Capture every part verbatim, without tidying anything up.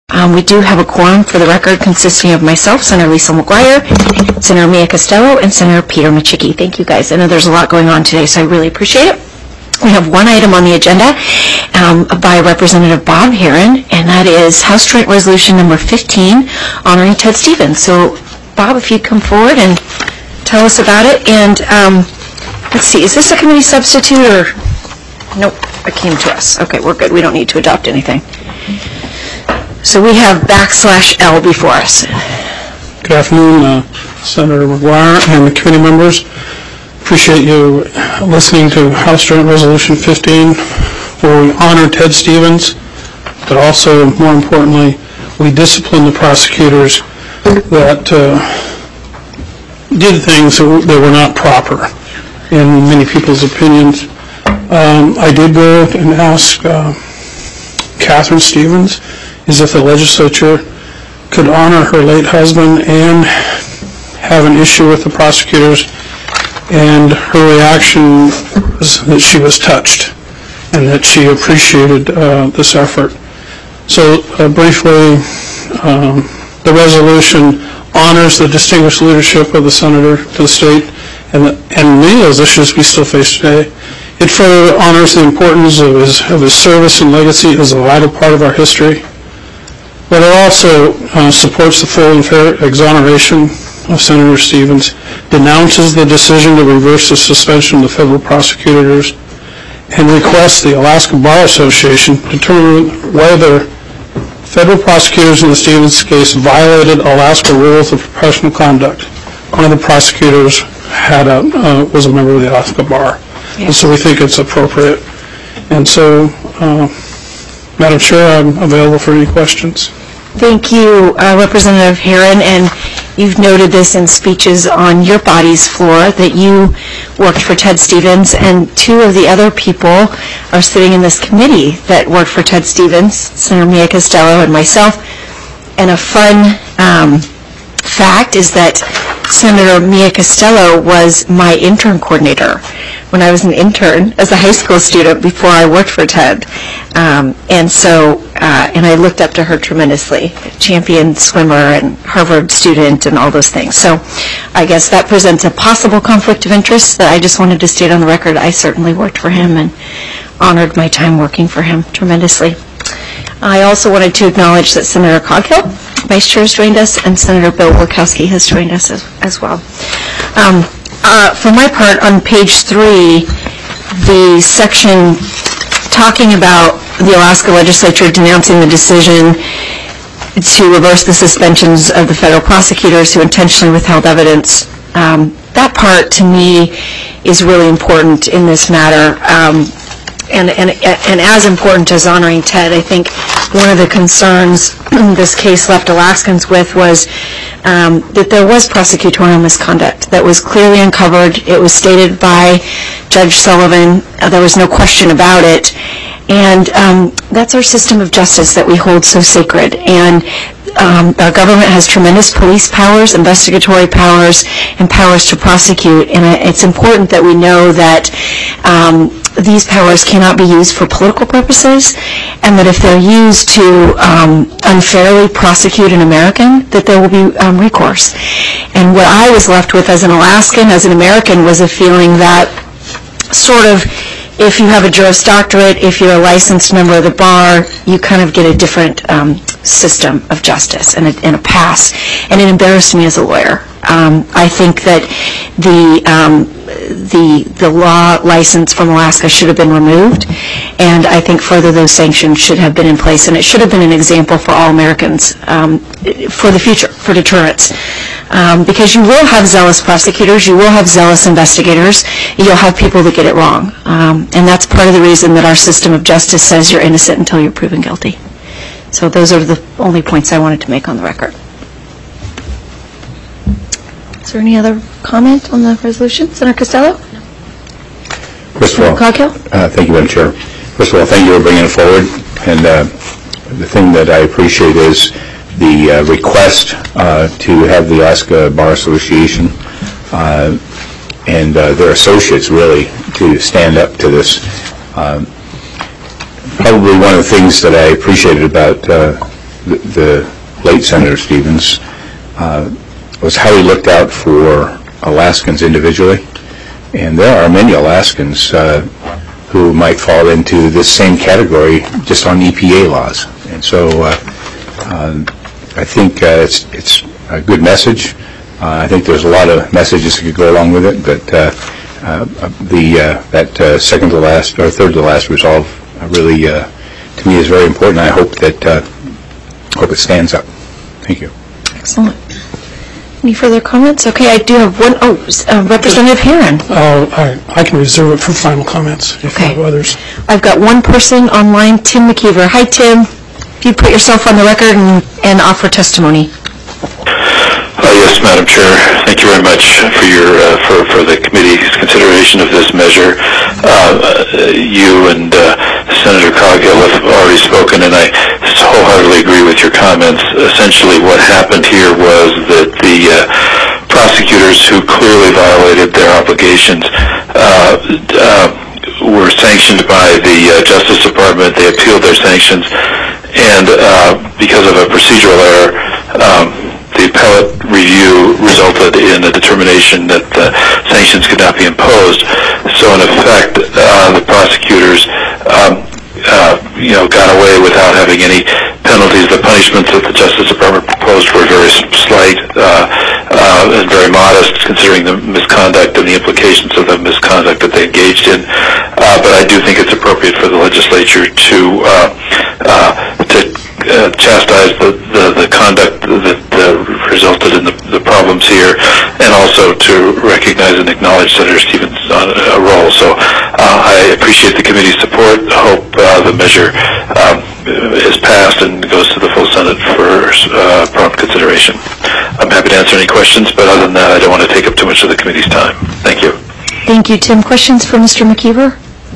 Um, we do have a quorum for the record consisting of myself, Senator Lisa McGuire, Senator Mia Costello, and Senator Peter Machicki. Thank you, guys. I know there's a lot going on today, so I really appreciate it. We have one item on the agenda um, by Representative Bob Herron, and that is House Joint Resolution number fifteen, honoring Ted Stevens. So, Bob, if you'd come forward and tell us about it. And um, let's see, is this a committee substitute or? Nope, it came to us. Okay, we're good. We don't need to adopt anything. So we have backslash L before us. Good afternoon, uh, Senator McGuire and the committee members. Appreciate you listening to House Joint Resolution fifteen, where we honor Ted Stevens, but also, more importantly, we discipline the prosecutors that uh, did things that were not proper in many people's opinions. Um, I did go and ask uh, Catherine Stevens is if the legislature could honor her late husband and have an issue with the prosecutors, and her reaction was that she was touched and that she appreciated uh, this effort. So uh, briefly, um, the resolution honors the distinguished leadership of the senator to the state and, the, and many of those issues we still face today. It further honors the importance of his, of his service and legacy as a vital part of our history. But it also uh, supports the full and fair exoneration of Senator Stevens, denounces the decision to reverse the suspension of the federal prosecutors, and requests the Alaska Bar Association determine whether federal prosecutors in the Stevens case violated Alaska rules of professional conduct. One of the prosecutors had a, uh, was a member of the Alaska Bar. Yeah. And so we think it's appropriate. And so, uh, Madam Chair, I'm available for any questions. Thank you, uh, Representative Herron, and you've noted this in speeches on your body's floor that you worked for Ted Stevens, and two of the other people are sitting in this committee that worked for Ted Stevens, Senator Mia Costello and myself. And a fun um, fact is that Senator Mia Costello was my intern coordinator when I was an intern as a high school student before I worked for Ted. Um, and so, uh, and I looked up to her tremendously, champion swimmer and Harvard student and all those things. So I guess that presents a possible conflict of interest that I just wanted to state on the record. I certainly worked for him and honored my time working for him tremendously. I also wanted to acknowledge that Senator Coghill, Vice Chair, has joined us, and Senator Bill Wachowski has joined us as, as well. Um, uh, for my part, on page three, the section talking about the Alaska legislature denouncing the decision to reverse the suspensions of the federal prosecutors who intentionally withheld evidence, um, that part to me is really important in this matter. Um, And, and, and as important as honoring Ted, I think one of the concerns this case left Alaskans with was um, that there was prosecutorial misconduct that was clearly uncovered. It was stated by Judge Sullivan. Uh, there was no question about it. And um, that's our system of justice that we hold so sacred. And um, our government has tremendous police powers, investigatory powers, and powers to prosecute. And it's important that we know that um, these powers cannot be used for political purposes, and that if they're used to um, unfairly prosecute an American, that there will be um, recourse. And what I was left with as an Alaskan, as an American, was a feeling that sort of, if you have a Juris Doctorate, if you're a licensed member of the bar, you kind of get a different um, system of justice and a, and a pass. And it embarrassed me as a lawyer. Um, I think that the um, the the law license from Alaska should have been removed, and I think further those sanctions should have been in place, and it should have been an example for all Americans um, for the future, for deterrence. Um, because you will have zealous prosecutors, you will have zealous investigators, you'll have people that get it wrong. Um, and that's part of the reason that our system of justice says you're innocent until you're proven guilty. So those are the only points I wanted to make on the record. Is there any other comment on the resolution? Senator Costello? First of all, Coghill? Uh, thank you, Madam Chair. First of all, thank you for bringing it forward. And uh, the thing that I appreciate is the uh, request uh, to have the Alaska Bar Association uh, and uh, their associates really to stand up to this. Um, probably one of the things that I appreciated about uh, the, the late Senator Stevens uh, was how he looked out for Alaskans individually. And there are many Alaskans uh, who might fall into this same category just on E P A laws. And so uh, uh, I think uh, it's, it's a good message. Uh, I think there's a lot of messages that could go along with it, but uh, uh, the uh, that uh, second to last or third to last resolve uh, really, uh, to me, is very important. I hope that uh, hope it stands up. Thank you. Excellent. Any further comments? Okay, I do have one. Oh, uh, Representative Herron. Uh, I, I can reserve it for final comments if Okay. you have others. I've got one person online, Tim McKeever. Hi, Tim. If you put yourself on the record and, and offer testimony. Uh, yes, Madam Chair. Thank you very much for your uh, for for the committee's consideration of this measure. Uh, you and uh, Senator Coghill have already spoken, and I wholeheartedly agree with your comments. Essentially, what happened here was that the uh, prosecutors, who clearly violated their obligations, uh, uh, were sanctioned by the uh, Justice Department. They appealed their sanctions, and uh, because of a procedural error, um, the appellate review resulted in a determination that the sanctions could not be imposed. So, in effect, uh, the prosecutors, um, uh, you know, got away without having any penalties. The punishments that the Justice Department proposed were very slight uh, uh, and very modest, considering the misconduct and the implications of the misconduct that they engaged in. Uh, but I do think it's appropriate for the legislature to uh, uh, to uh, chastise the, the, the conduct that uh, resulted in the, the problems here, and also to recognize and acknowledge Senator Stevens' uh, role. So uh, I appreciate the committee's support. I hope uh, the measure um, is passed and goes to the full Senate for uh, prompt consideration. I'm happy to answer any questions, but other than that, I don't want to take up too much of the committee's time. Thank you. Thank you, Tim. Questions for Mister McKeever?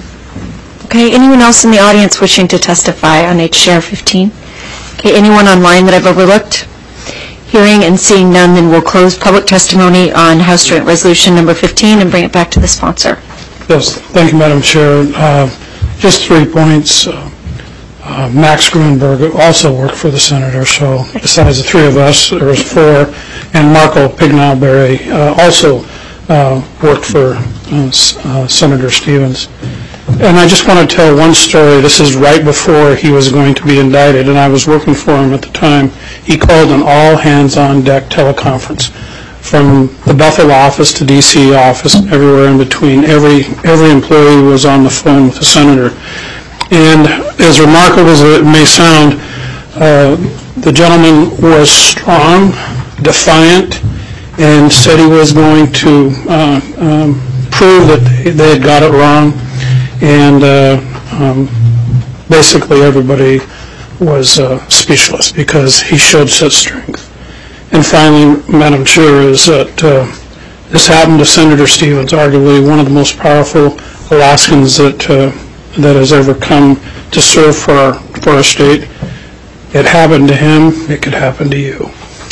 Okay, anyone else in the audience wishing to testify on H R fifteen? Okay, anyone online that I've overlooked? Hearing and seeing none, then we'll close public testimony on House Joint Resolution number fifteen and bring it back to the sponsor. Yes, thank you, Madam Chair. Uh, just three points. Uh, uh, Max Grunberg also worked for the senator, so besides the three of us, there was four, and Marco Pignalberry uh, also uh, worked for uh, uh, Senator Stevens. And I just want to tell one story. This is right before he was going to be indicted, and I was working for him at the time. He called an all-hands-on-deck teleconference from the Buffalo office to D C office, everywhere in between. Every every employee was on the phone with the senator. And as remarkable as it may sound, uh, the gentleman was strong, defiant, and said he was going to uh, um, prove that they, they had got it wrong. And uh, um, basically everybody was uh, speechless because he showed such strength. And finally, Madam Chair, is that uh, this happened to Senator Stevens, arguably one of the most powerful Alaskans that uh, that has ever come to serve for our, for our state. It happened to him. It could happen to you.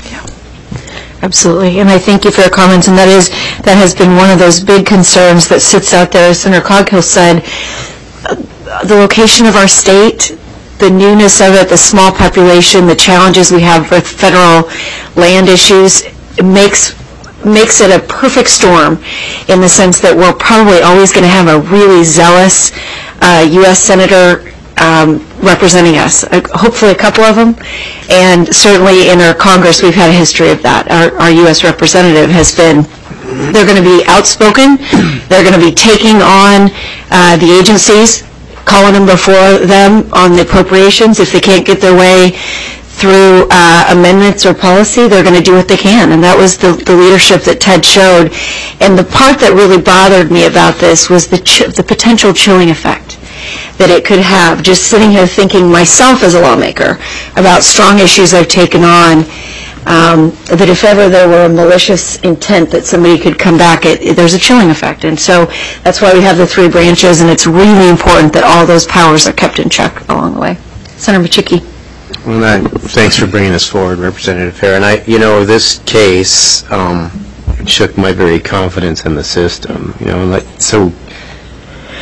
Absolutely, and I thank you for your comments, and that is, that has been one of those big concerns that sits out there. As Senator Coghill said, uh, the location of our state, the newness of it, the small population, the challenges we have with federal land issues, it makes makes it a perfect storm in the sense that we're probably always going to have a really zealous uh, U S Senator Um, representing us, uh, hopefully a couple of them, and certainly in our Congress we've had a history of that. Our, our U S representative has been, they're going to be outspoken, they're going to be taking on uh, the agencies, calling them before them on the appropriations. If they can't get their way through uh, amendments or policy, they're going to do what they can, and that was the, the leadership that Ted showed. And the part that really bothered me about this was the, ch- the potential chilling effect that it could have, just sitting here thinking myself as a lawmaker about strong issues I've taken on, um, that if ever there were a malicious intent that somebody could come back, it, it, there's a chilling effect. And so that's why we have the three branches, and it's really important that all those powers are kept in check along the way. Senator Machicki. Well, I, thanks for bringing this forward, Representative Herron. I, you know, this case um, shook my very confidence in the system. You know, like so.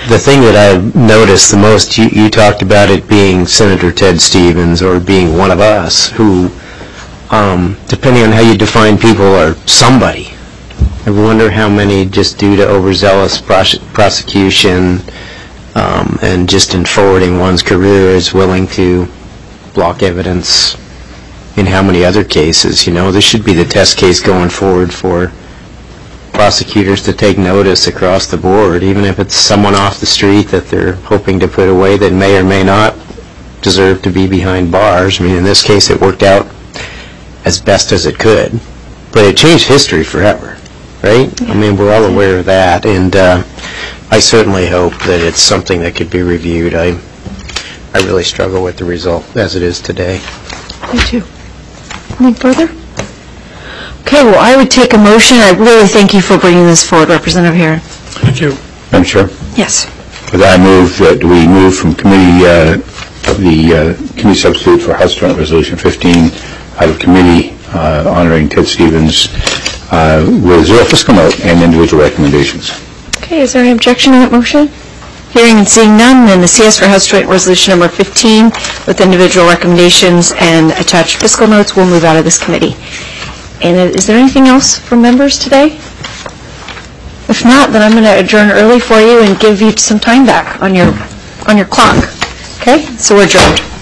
the thing that I've noticed the most, you, you talked about it being Senator Ted Stevens or being one of us who, um, depending on how you define people, are somebody. I wonder how many, just due to overzealous prose- prosecution um, and just in forwarding one's career, is willing to block evidence in how many other cases. You know, this should be the test case going forward for prosecutors to take notice across the board, even if it's someone off the street that they're hoping to put away that may or may not deserve to be behind bars. I mean, in this case, it worked out as best as it could, but it changed history forever, right? I mean, we're all aware of that, and uh, I certainly hope that it's something that could be reviewed. I, I really struggle with the result as it is today. Me too. Any further? Okay, well, I would take a motion. I really thank you for bringing this forward, Representative Herron. Thank you. Madam Chair? Yes. With that, I move that we move from committee, uh, the uh, committee substitute for House Joint Resolution fifteen out of committee uh, honoring Ted Stevens uh, with zero fiscal note and individual recommendations. Okay, is there any objection to that motion? Hearing and seeing none, then the C S for House Joint Resolution number fifteen with individual recommendations and attached fiscal notes will move out of this committee. And is there anything else from members today? If not, then I'm going to adjourn early for you and give you some time back on your on your clock. Okay? So we're adjourned.